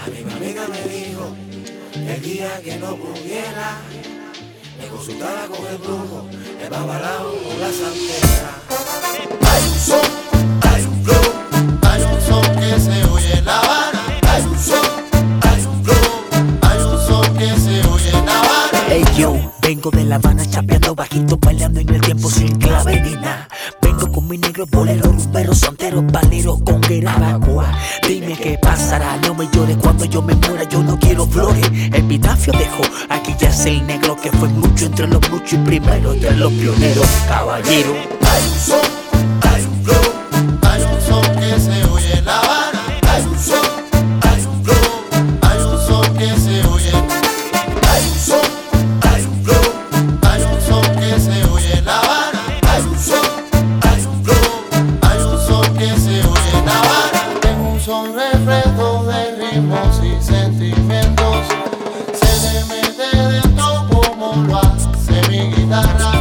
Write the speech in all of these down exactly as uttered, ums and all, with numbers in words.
A mi amiga me dijo el día que no pudiera, me consultara con el brujo, el babalao o la santera. Hay un son, hay un flow, hay un son que se oye en La Habana. Hay un son, hay un flow, hay un son que se oye en La Habana. Hey yo, vengo de La Habana chapeando bajito, bailando en el tiempo sin clave ni nada. Vengo con mi negro bolero, rumbero, santero, palero con guerabacoa. Dime qué pasará, no me llores cuando yo me muera, yo no quiero flores. Epitafio dejo, aquí ya sé el negro que fue mucho entre los muchos y primero entre los pioneros. Caballero, hay un son, hay un flow, hay un son que se oye en La Habana. Hay un son, hay un flow, hay un son que se oye. Hay un son, hay un flow, hay un son que se oye en La Habana. Hay un son, hay un flow, hay un son que se oye en La Habana. Tengo un son reflejo de ritmos y sentimientos. Se le mete dentro como lo hace mi guitarra.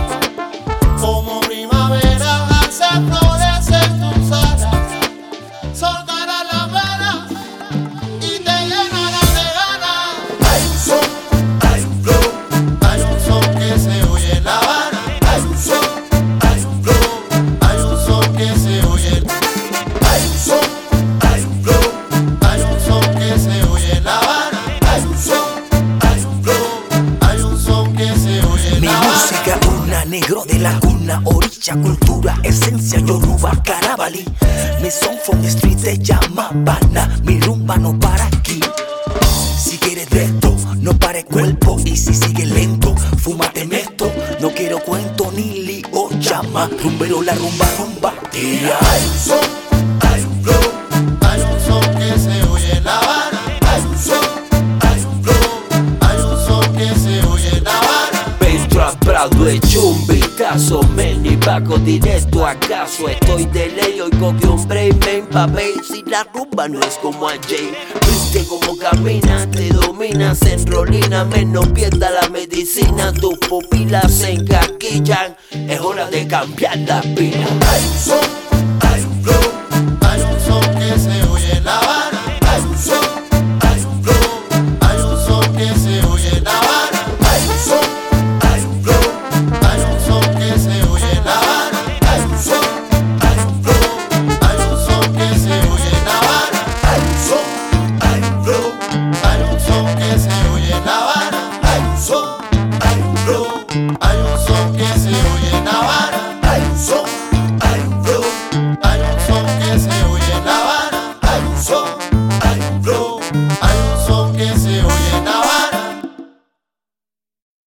Como primavera hace florecer tus alas, soltará la vela y te llenará de ganas. Hay un son, hay un flow, hay un son que se oye en La Habana. Hay un son, hay un flow, hay un son que se oye. Hay un son, hay un flow, hay un son que se oye en La Habana. Hay un son, hay un flow, hay un son que se oye en mi La Habana. música una, negro de la cuna, orilla, cultura, esencia, yoruba, carabalí. Mi son from the street se llama Habana, mi rumba no para aquí. Si quieres de esto, no pare cuerpo, y si sigue lento, fúmate esto. No quiero cuento ni lío, llama, rumbero la rumba, rumba, tía. Hay un son, hay un flow, hay un son que se oye en La Habana. Hay un son, hay un flow, hay un son que se oye en La Habana. Pedro Prado hecho un vistazo, men y vago directo acaso. Estoy de ley, oigo que un break me empapé. Si la rumba no es como a Jay, viste como camina, te dominas, enrolina, menos pierda la medicina. Tus pupilas se encaquillan, es hora de cambiar las pilas. Hay un son, hay un flow, hay un son que se oye en La Habana. Hay un son, hay un flow, hay un son que se oye en La Habana. Hay un son, hay un flow, hay un son que se oye en La Habana. Hay un son, hay un flow, hay un son que se oye en La Habana. Hay un son, hay un flow, hay un son que se oye en La Habana. Hay un son, hay un flow, hay un son que se oye en La Habana. Hay un son, hay un flow, hay un son que se oye en La Habana. Hay un son, hay un flow, hay un